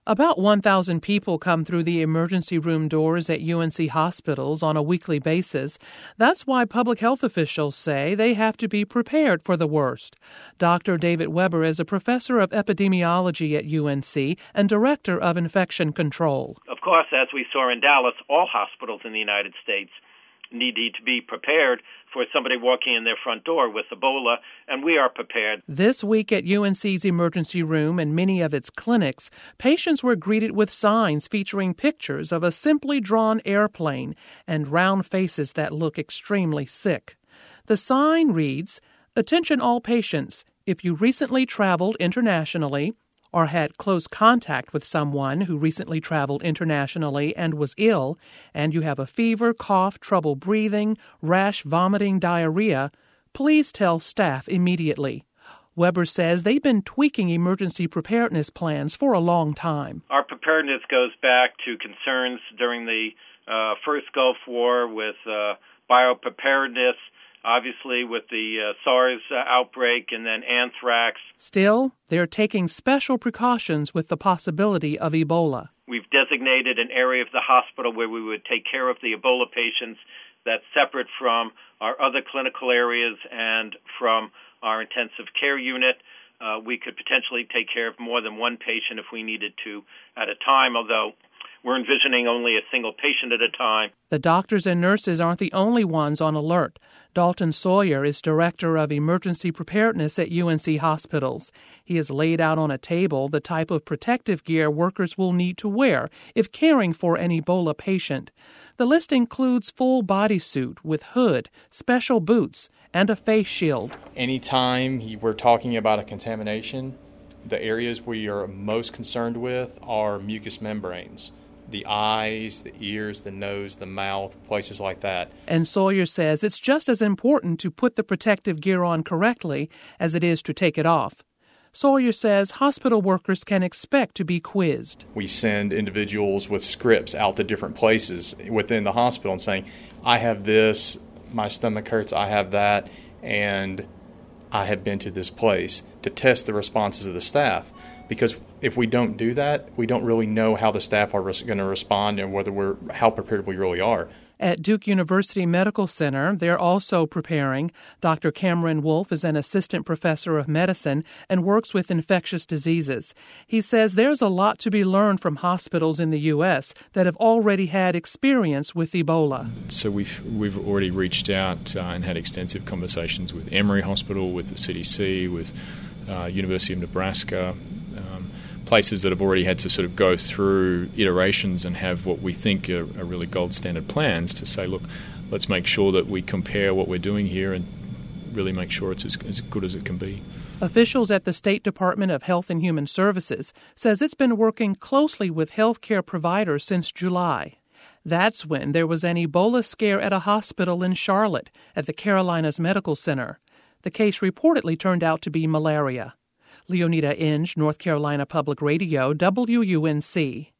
About 1,000 people come through the emergency room doors at UNC hospitals on a weekly basis. That's why public health officials say they have to be prepared for the worst. Dr. David Weber is a professor of epidemiology at UNC and director of infection control. Of course, as we saw in Dallas, all hospitals in the United States need to be prepared for somebody walking in their front door with Ebola, and we are prepared. This week at UNC's emergency room and many of its clinics, patients were greeted with signs featuring pictures of a simply drawn airplane and round faces that look extremely sick. The sign reads, "Attention all patients, if you recently traveled internationally or had close contact with someone who recently traveled internationally and was ill, and you have a fever, cough, trouble breathing, rash, vomiting, diarrhea, please tell staff immediately." Weber says they've been tweaking emergency preparedness plans for a long time. Our preparedness goes back to concerns during the first Gulf War with biopreparedness, obviously with the SARS outbreak and then anthrax. Still, they're taking special precautions with the possibility of Ebola. We've designated an area of the hospital where we would take care of the Ebola patients that's separate from our other clinical areas and from our intensive care unit. We could potentially take care of more than one patient if we needed to at a time, although we're envisioning only a single patient at a time. The doctors and nurses aren't the only ones on alert. Dalton Sawyer is director of emergency preparedness at UNC hospitals. He has laid out on a table the type of protective gear workers will need to wear if caring for an Ebola patient. The list includes full bodysuit with hood, special boots, and a face shield. Anytime we're talking about a contamination, the areas we are most concerned with are mucous membranes. The eyes, the ears, the nose, the mouth, places like that. And Sawyer says it's just as important to put the protective gear on correctly as it is to take it off. Sawyer says hospital workers can expect to be quizzed. We send individuals with scripts out to different places within the hospital and saying, I have this, my stomach hurts, I have that, and I have been to this place, to test the responses of the staff. Because if we don't do that, we don't really know how the staff are going to respond and how prepared we really are. At Duke University Medical Center, they're also preparing. Dr. Cameron Wolfe is an assistant professor of medicine and works with infectious diseases. He says there's a lot to be learned from hospitals in the U.S. that have already had experience with Ebola. So we've already reached out and had extensive conversations with Emory Hospital, with the CDC, with University of Nebraska, places that have already had to sort of go through iterations and have what we think are really gold standard plans to say, look, let's make sure that we compare what we're doing here and really make sure it's as good as it can be. Officials at the State Department of Health and Human Services says it's been working closely with healthcare providers since July. That's when there was an Ebola scare at a hospital in Charlotte at the Carolinas Medical Center. The case reportedly turned out to be malaria. Leonida Inge, North Carolina Public Radio, WUNC.